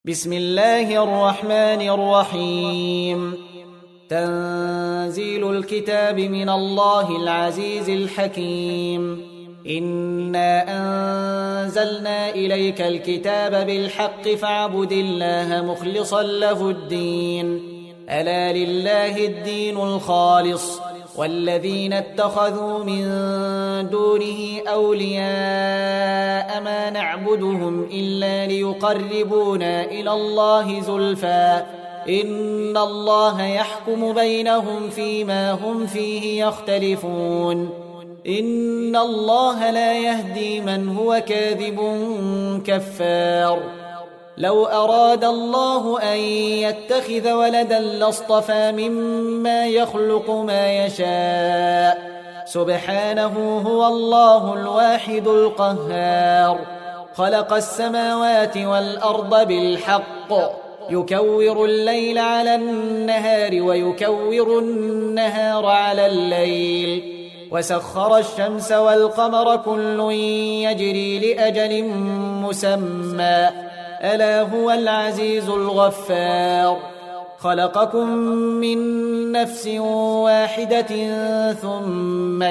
بسم الله الرحمن الرحيم. تنزيل الكتاب من الله العزيز الحكيم. إنا أنزلنا إليك الكتاب بالحق فاعبد الله مخلصا له الدين. ألا لله الدين الخالص والذين اتخذوا من دونه أولياء ما نعبدهم إلا ليقربونا إلى الله زلفى إن الله يحكم بينهم فيما هم فيه يختلفون. إن الله لا يهدي من هو كاذب كفار. لو أراد الله أن يتخذ ولدا لاصطفى مما يخلق ما يشاء سبحانه هو الله الواحد القهار. خلق السماوات والأرض بالحق يكور الليل على النهار ويكور النهار على الليل وسخر الشمس والقمر كل يجري لأجل مسمى ألا هو العزيز الغفار. خلقكم من نفس واحدة ثم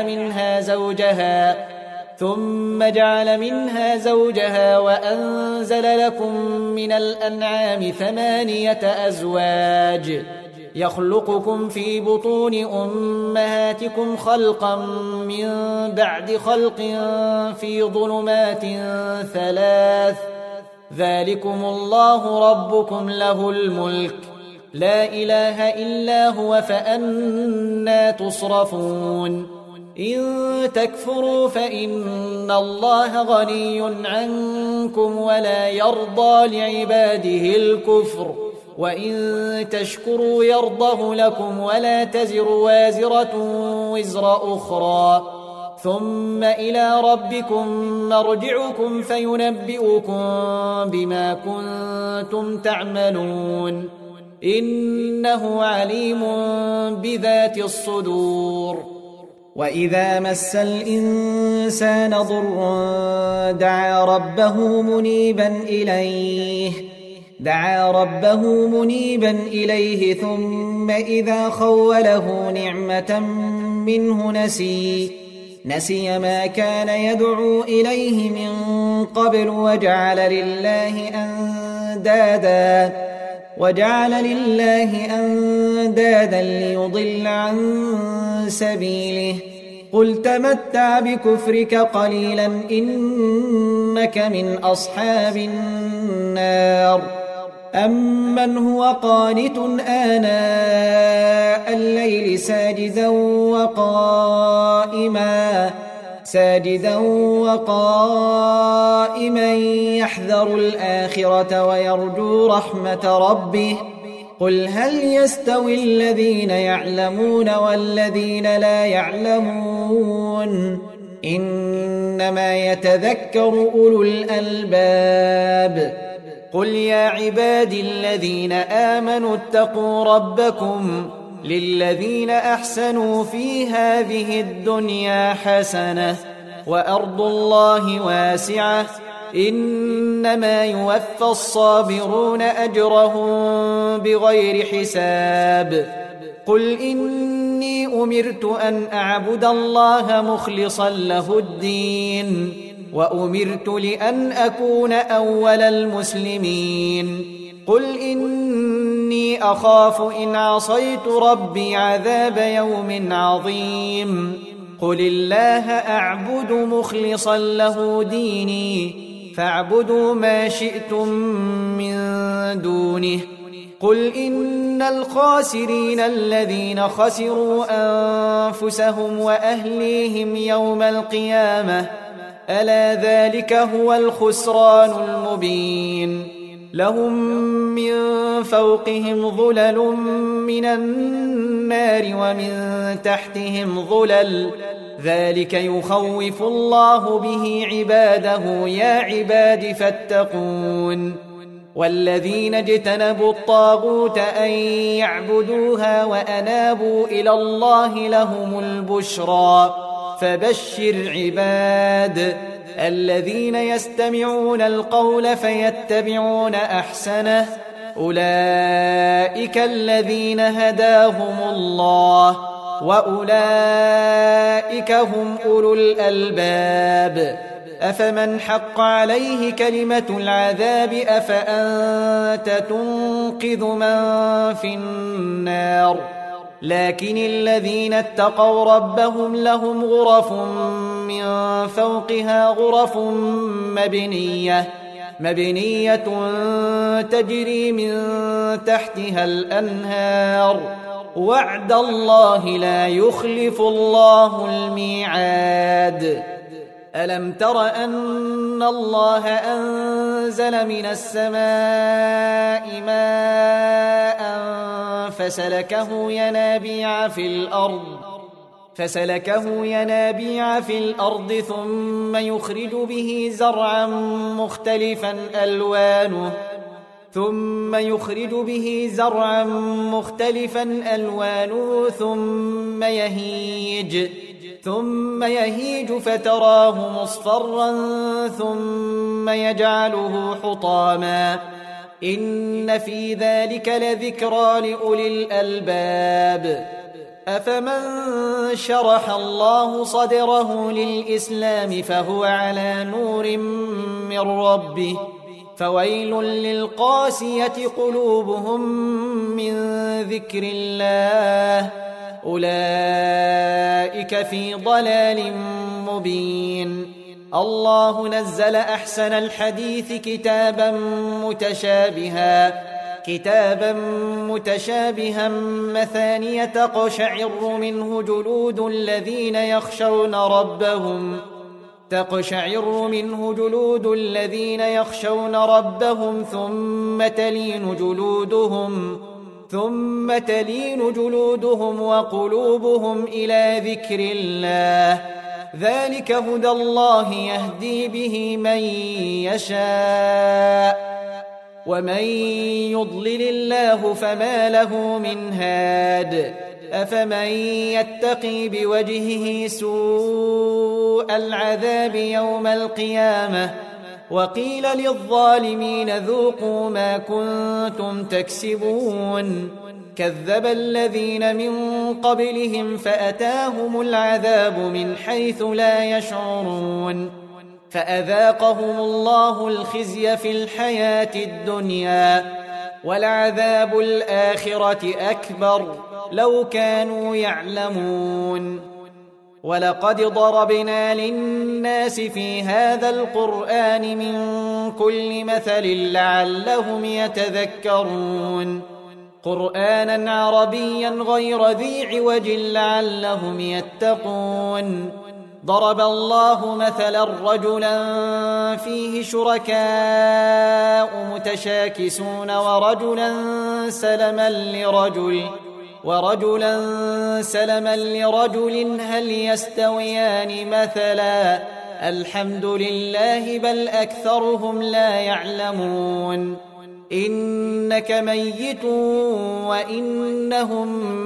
جعل منها زوجها وأنزل لكم من الأنعام 8 أزواج يخلقكم في بطون أمهاتكم خلقا من بعد خلق في ظلمات 3 ذلكم الله ربكم له الملك لا إله إلا هو فأنى تصرفون. إن تكفروا فإن الله غني عنكم ولا يرضى لعباده الكفر وإن تشكروا يرضه لكم ولا تزر وازرة وزر أخرى ثم إلى ربكم مرجعكم فينبئكم بما كنتم تعملون إنه عليم بذات الصدور. وإذا مس الإنسان ضر دعا ربه منيبا إليه ثم إذا خوله نعمة منه نسي ما كان يدعو إليه من قبل وجعل لله أندادا ليضل عن سبيله. قل تمتع بكفرك قليلا إنك من أصحاب النار. أمن هو قانت آناء الليل ساجدا وقائما يحذر الآخرة ويرجو رحمة ربه. قل هل يستوي الذين يعلمون والذين لا يعلمون إنما يتذكر أولو الألباب. قل يا عبادي الذين آمنوا اتقوا ربكم للذين أحسنوا في هذه الدنيا حسنة وأرض الله واسعة إنما يوفى الصابرون أجرهم بغير حساب. قل إني أمرت أن أعبد الله مخلصا له الدين وأمرت لأن أكون أول المسلمين. قل إني أخاف إن عصيت ربي عذاب يوم عظيم. قل الله أعبد مخلصا له ديني فاعبدوا ما شئتم من دونه. قل إن الخاسرين الذين خسروا أنفسهم وأهليهم يوم القيامة ألا ذلك هو الخسران المبين. لهم من فوقهم ظلل من النار ومن تحتهم ظلل ذلك يخوف الله به عباده يا عباد فاتقون. والذين اجتنبوا الطاغوت أن يعبدوها وأنابوا إلى الله لهم البشرى فبشر عباد الذين يستمعون القول فيتبعون أحسنه أولئك الذين هداهم الله وأولئك هم أولو الألباب أفمن حق عليه كلمة العذاب أفأنت تنقذ من في النار لكن الذين اتقوا ربهم لهم غرف من فوقها غرف مبنية تجري من تحتها الأنهار وعد الله لا يخلف الله الميعاد ألم تر أن الله أنزل من السماء ماء فسلكه ينابيع في الأرض ثم يخرج به زرعا مختلفا ألوانه ثم يهيج فتراه مصفرا ثم يجعله حطاما إن في ذلك لذكرى لأولي الألباب أفمن شرح الله صدره للإسلام فهو على نور من ربه فويل للقاسية قلوبهم من ذكر الله أولئك في ضلال مبين الله نزل أحسن الحديث كتابا متشابها مثانية تقشعر منه جلود الذين يخشون ربهم ثم تلين جلودهم وقلوبهم إلى ذكر الله ذلك هدى الله يهدي به من يشاء ومن يضلل الله فما له من هاد أفمن يتقي بوجهه سوء العذاب يوم القيامة وقيل للظالمين ذوقوا ما كنتم تكسبون كذب الذين من قبلهم فأتاهم العذاب من حيث لا يشعرون فأذاقهم الله الخزي في الحياة الدنيا ولعذاب الآخرة أكبر لو كانوا يعلمون ولقد ضربنا للناس في هذا القرآن من كل مثل لعلهم يتذكرون قرآنا عربيا غير ذي عوج لعلهم يتقون ضرب الله مثلا رجلا فيه شركاء متشاكسون ورجلا سلما لرجل هل يستويان مثلا الحمد لله بل أكثرهم لا يعلمون إنك ميت وإنهم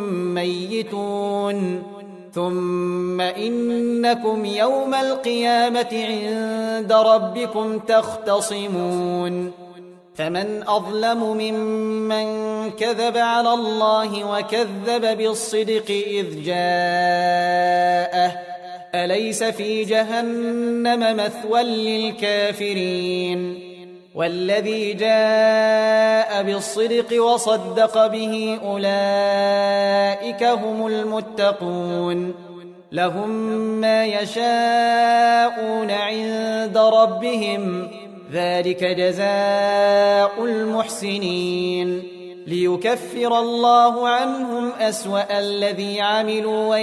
ميتون ثم إنكم يوم القيامة عند ربكم تختصمون فمن أظلم ممن كذب على الله وكذب بالصدق إذ جاءه أليس في جهنم مثوى للكافرين والذي جاء بالصدق وصدق به أولئك هم المتقون لهم ما يشاءون عند ربهم ذلك جزاء المحسنين ليكفر الله عنهم أسوأ الذي عملوا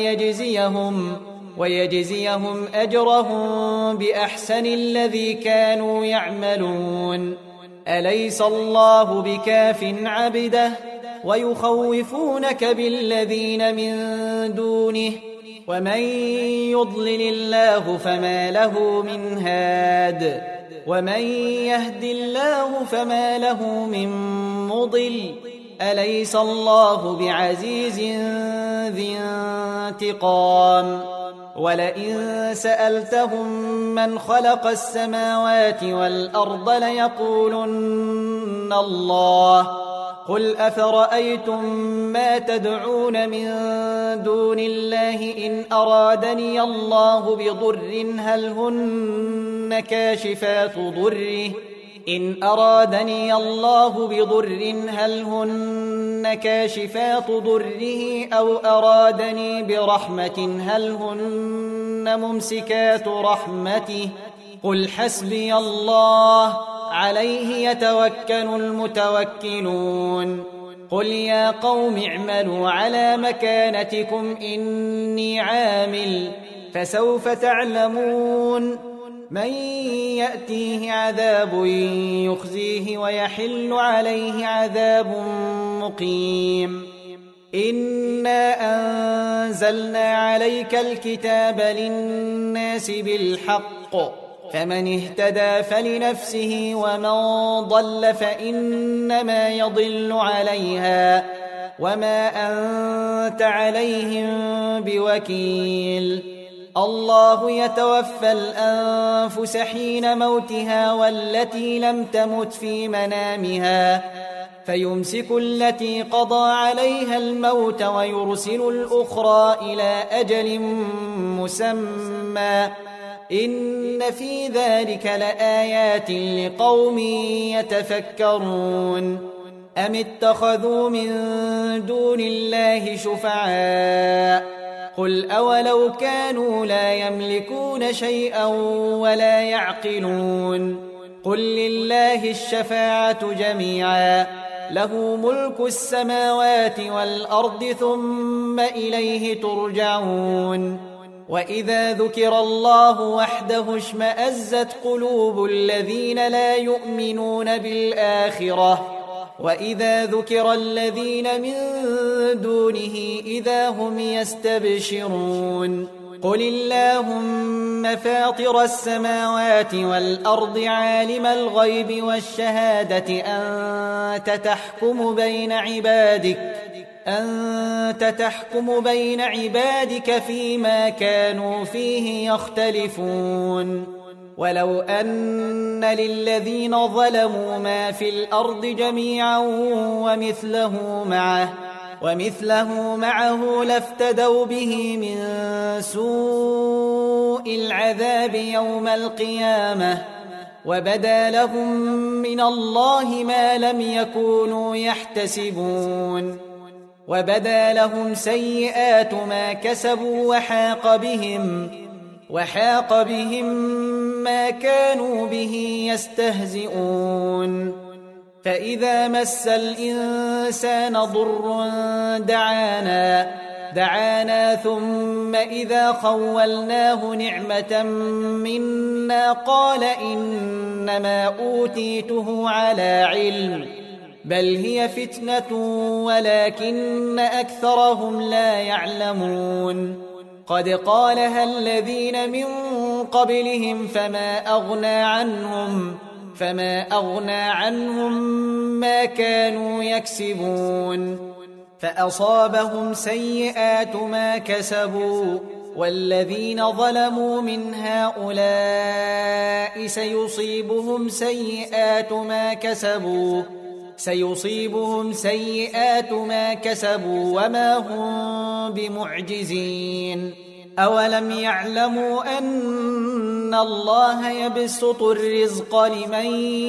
ويجزيهم أجرهم بأحسن الذي كانوا يعملون أليس الله بكاف عبده ويخوفونك بالذين من دونه ومن يضلل الله فما له من هاد ومن يهد الله فما له من مضل أليس الله بعزيز ذي انتقام ولئن سألتهم من خلق السماوات والأرض ليقولن الله قل أفرأيتم ما تدعون من دون الله إن أرادني الله بضر هل هن كاشفات ضره أو أرادني برحمة هل هن ممسكات رحمته قل حسبي الله عليه يتوكل المتوكلون قل يا قوم اعملوا على مكانتكم إني عامل فسوف تعلمون من يأتيه عذاب يخزيه ويحل عليه عذاب مقيم إنا أنزلنا عليك الكتاب للناس بالحق فمن اهتدى فلنفسه ومن ضل فإنما يضل عليها وما أنت عليهم بوكيل الله يتوفى الأنفس حين موتها والتي لم تمت في منامها فيمسك التي قضى عليها الموت ويرسل الأخرى إلى أجل مسمى إن في ذلك لآيات لقوم يتفكرون أم اتخذوا من دون الله شفعاء قل أولو كانوا لا يملكون شيئا ولا يعقلون قل لله الشفاعة جميعا له ملك السماوات والأرض ثم إليه ترجعون وإذا ذكر الله وحده اشمأزت قلوب الذين لا يؤمنون بالآخرة وإذا ذكر الذين من دونه إذا هم يستبشرون قل اللهم فاطر السماوات والأرض عالم الغيب والشهادة أنت تحكم بين عبادك فيما كانوا فيه يختلفون ولو أن للذين ظلموا ما في الأرض جميعا ومثله معه لافتدوا به من سوء العذاب يوم القيامة وبدا لهم من الله ما لم يكونوا يحتسبون وبدا لهم سيئات ما كسبوا وحاق بهم ما كانوا به يستهزئون فإذا مس الإنسان ضر دعانا ثم إذا خولناه نعمة منا قال إنما أوتيته على علم بل هي فتنة ولكن أكثرهم لا يعلمون قد قالها الذين من قبلهم فما أغنى عنهم ما كانوا يكسبون فأصابهم سيئات ما كسبوا والذين ظلموا من هؤلاء سيصيبهم سيئات ما كسبوا وما هم بمعجزين أولم يعلموا أن الله يبسط الرزق لمن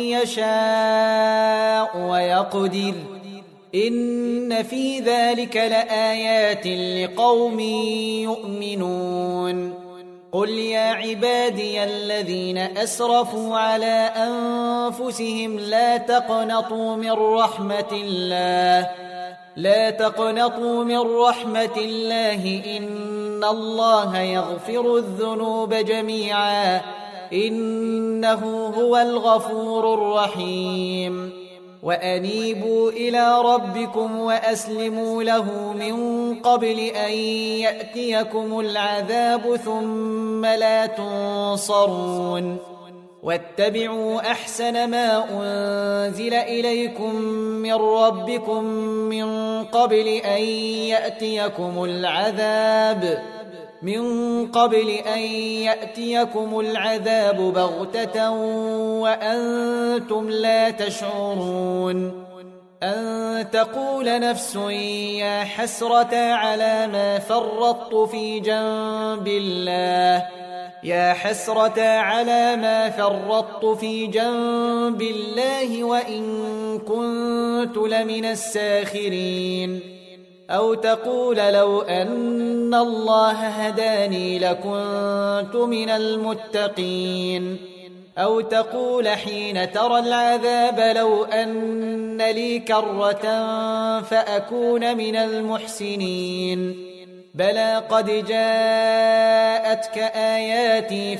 يشاء ويقدر إن في ذلك لآيات لقوم يؤمنون قل يا عبادي الذين أسرفوا على أنفسهم لا تقنطوا من رحمة الله إن الله يغفر الذنوب جميعا إنه هو الغفور الرحيم وأنيبوا إلى ربكم وأسلموا له من قبل أن يأتيكم العذاب ثم لا تنصرون واتبعوا أحسن ما أنزل إليكم من ربكم من قبل أن يأتيكم العذاب من قبل أن يأتيكم العذاب بغتة وأنتم لا تشعرون أن تقول نفس يا حسرة على ما فرطت في جنب الله وإن كنت لمن الساخرين أو تقول لو أن الله هداني لكنت من المتقين أو تقول حين ترى العذاب لو أن لي كرة فأكون من المحسنين بلى قد جاءتك آياتي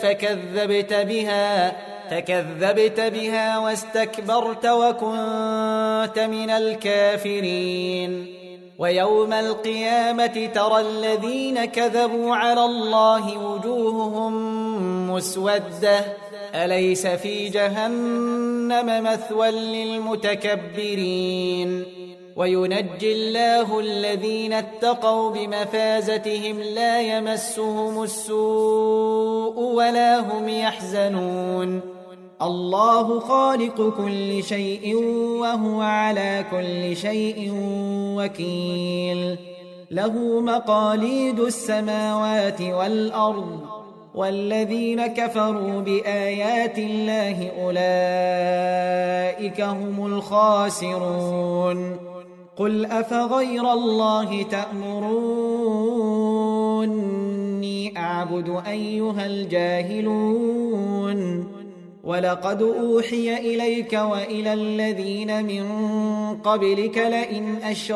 فكذبت بها واستكبرت وكنت من الكافرين ويوم القيامة ترى الذين كذبوا على الله وجوههم مسودة أليس في جهنم مثوى للمتكبرين وينجي الله الذين اتقوا بمفازتهم لا يمسهم السوء ولا هم يحزنون الله خالق كل شيء وهو على كل شيء وكيل له مقاليد السماوات والأرض والذين كفروا بآيات الله أولئك هم الخاسرون قل أفغير الله تأمروني أعبد أيها الجاهلون ولقد أوحي إليك وإلى الذين من قبلك لئن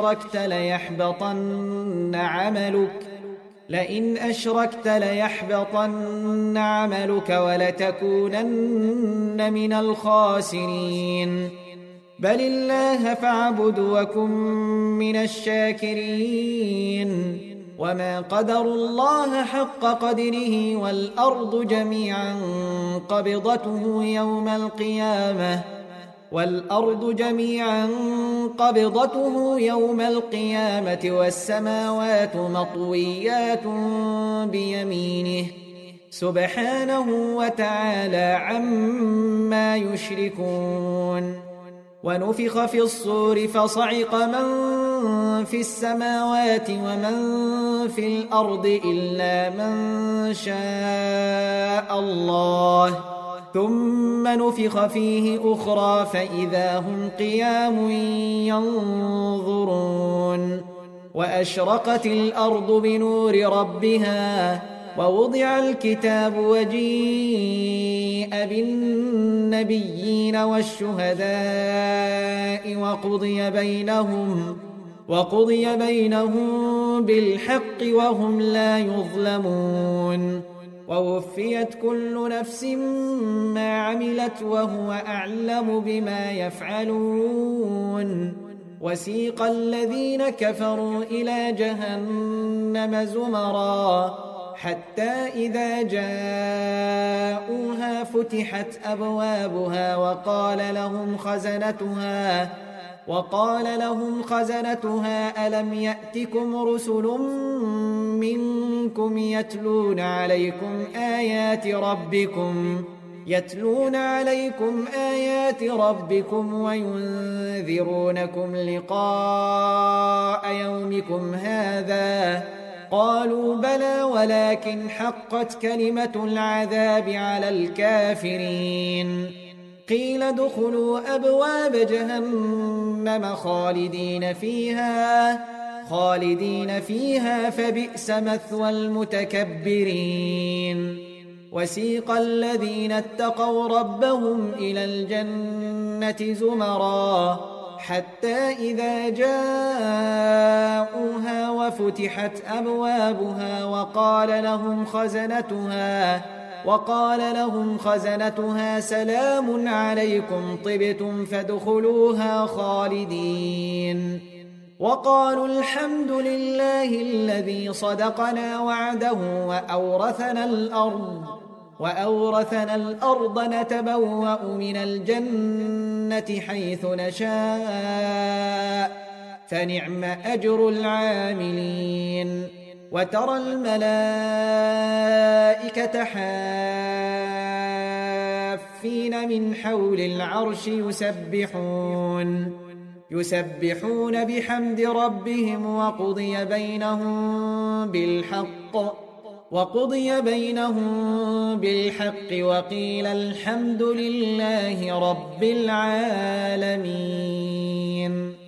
أشركت ليحبطن عملك ولتكونن من الخاسرين بل الله فاعبد وكن من الشاكرين وما قدروا الله حق قدره والأرض جميعا قبضته يوم القيامة والسماوات مطويات بيمينه سبحانه وتعالى عما يشركون ونفخ في الصور فصعق من في السماوات ومن في الأرض إلا من شاء الله ثم نفخ فيه أخرى فإذا هم قيام ينظرون وأشرقت الأرض بنور ربها ووضع الكتاب وجيء بالنبيين والشهداء وقضي بينهم بالحق وهم لا يظلمون ووفيت كل نفس ما عملت وهو أعلم بما يفعلون وسيق الذين كفروا إلى جهنم زمرا حتى إذا جاءوها فتحت أبوابها وقال لهم خزنتها ألم يأتكم رسل منكم يتلون عليكم آيات ربكم وينذرونكم لقاء يومكم هذا قالوا بلى ولكن حقت كلمة العذاب على الكافرين قيل ادخلوا أبواب جهنم خالدين فيها فبئس مثوى المتكبرين وسيق الذين اتقوا ربهم إلى الجنة زمرا حتى إذا جاءوها وفتحت أبوابها وقال لهم خزنتها سلام عليكم طبتم فادخلوها خالدين وقالوا الحمد لله الذي صدقنا وعده وأورثنا الأرض نتبوأ من الجنة حيث نشاء فنعم أجر العاملين وترى الملائكة حافين من حول العرش يسبحون بحمد ربهم وقضي بينهم بالحق وقيل الحمد لله رب العالمين.